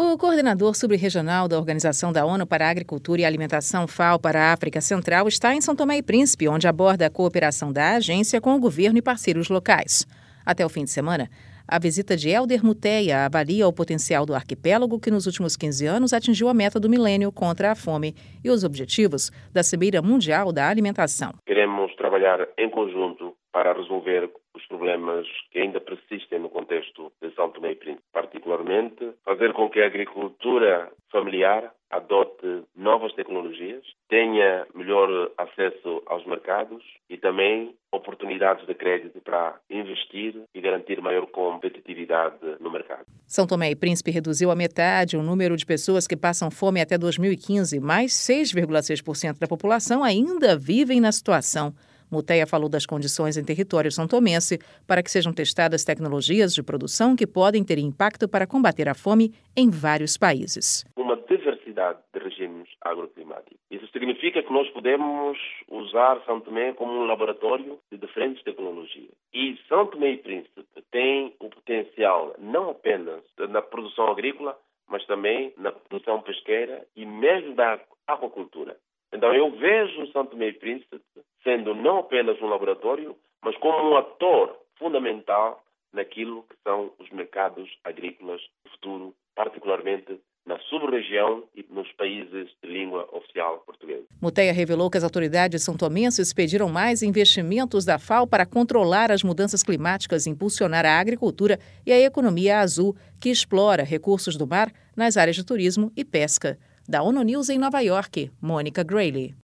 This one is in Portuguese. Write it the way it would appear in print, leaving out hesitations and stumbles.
O coordenador subregional da Organização da ONU para a Agricultura e Alimentação, FAO, para a África Central, está em São Tomé e Príncipe, onde aborda a cooperação da agência com o governo e parceiros locais. Até o fim de semana, a visita de Helder Muteia avalia o potencial do arquipélago que nos últimos 15 anos atingiu a meta do milênio contra a fome e os objetivos da Cimeira Mundial da Alimentação. Queremos trabalhar em conjunto para resolver os problemas que ainda persistem no contexto de São Tomé e Príncipe. Particularmente, fazer com que a agricultura familiar adote novas tecnologias, tenha melhor acesso aos mercados e também oportunidades de crédito para investir e garantir maior competitividade no mercado. São Tomé e Príncipe reduziu à metade o número de pessoas que passam fome até 2015, mas 6,6% da população ainda vivem na situação. Muteia falou das condições em território santomense para que sejam testadas tecnologias de produção que podem ter impacto para combater a fome em vários países. Uma diversidade de regimes agroclimáticos. Isso significa que nós podemos usar São Tomé como um laboratório de diferentes tecnologias. E São Tomé e Príncipe tem o potencial não apenas na produção agrícola, mas também na produção pesqueira e mesmo da aquacultura. Então eu vejo São Tomé e Príncipe sendo não apenas um laboratório, mas como um ator fundamental naquilo que são os mercados agrícolas do futuro, particularmente na sub-região e nos países de língua oficial portuguesa. Muteia revelou que as autoridades santomenses pediram mais investimentos da FAO para controlar as mudanças climáticas e impulsionar a agricultura e a economia azul, que explora recursos do mar nas áreas de turismo e pesca. Da ONU News em Nova York, Mônica Grayley.